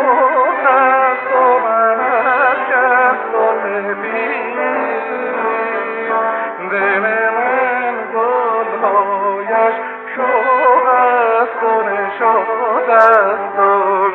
است و برشست و سفید، دل من گلهایش شوق است و نشاط است و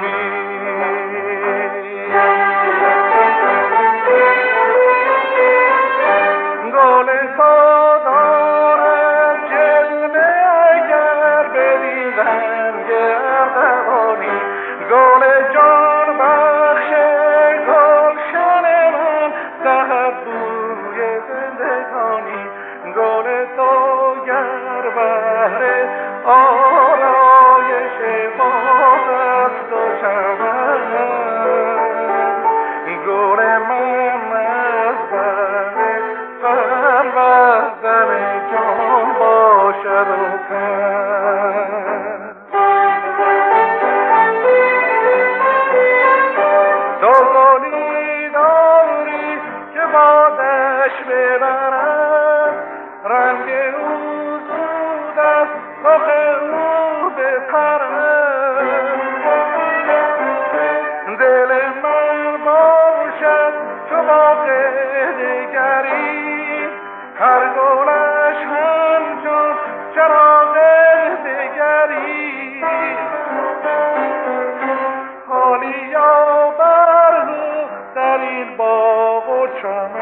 گل تا دارد جلوه اگر بدیدن گردبانی، گل جان بخش گلشن من دهد بوی زندگانی، گل تو گر بهر آرایش باغ است و چمن، گل من از بهر پروردن جان باشد و تن. تو گلی داری که بادش ببرد، رنگ او زود است رخ او بپرد، دل من باشد چو باغ دگری، هر گلش همچون چراغ دگری، حالی یا بر در این باغ و چمن.